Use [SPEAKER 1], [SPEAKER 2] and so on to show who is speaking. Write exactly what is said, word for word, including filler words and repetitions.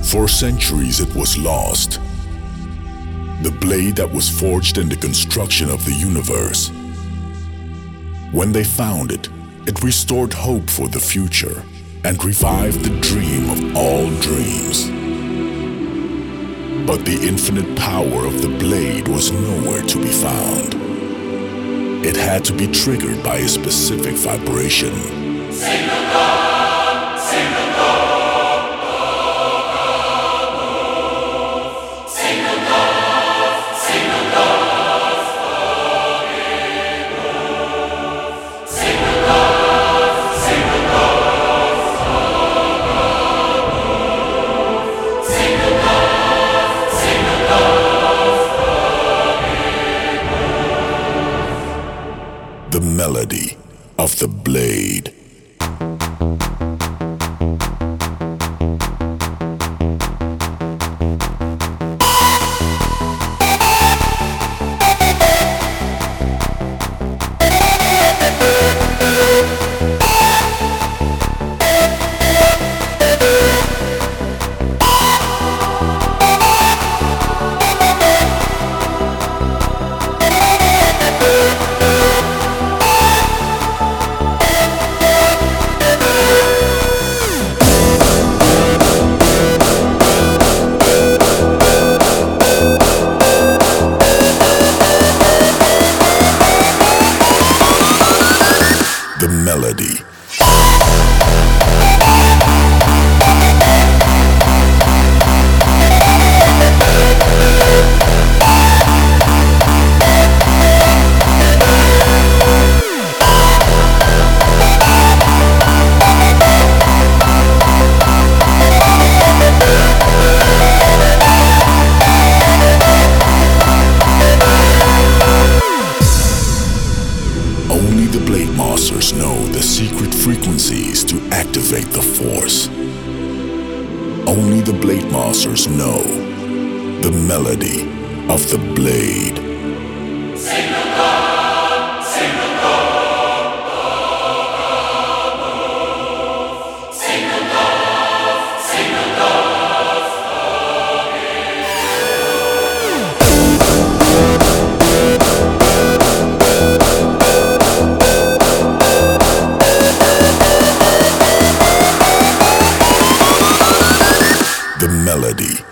[SPEAKER 1] For centuries it was lost. The blade that was forged in the construction of the universe. When they found it, it restored hope for the future and revived the dream of all dreams. But the infinite power of the blade was nowhere to be found. It had to be triggered by a specific vibration.
[SPEAKER 2] Signal God, signal God.
[SPEAKER 1] The melody of the blade. The melody. Only the Blade Masters know the secret frequencies to activate the Force. Only the Blade Masters know the melody of the blade.
[SPEAKER 2] Signal God, signal God, signal God, signal God.
[SPEAKER 1] The melody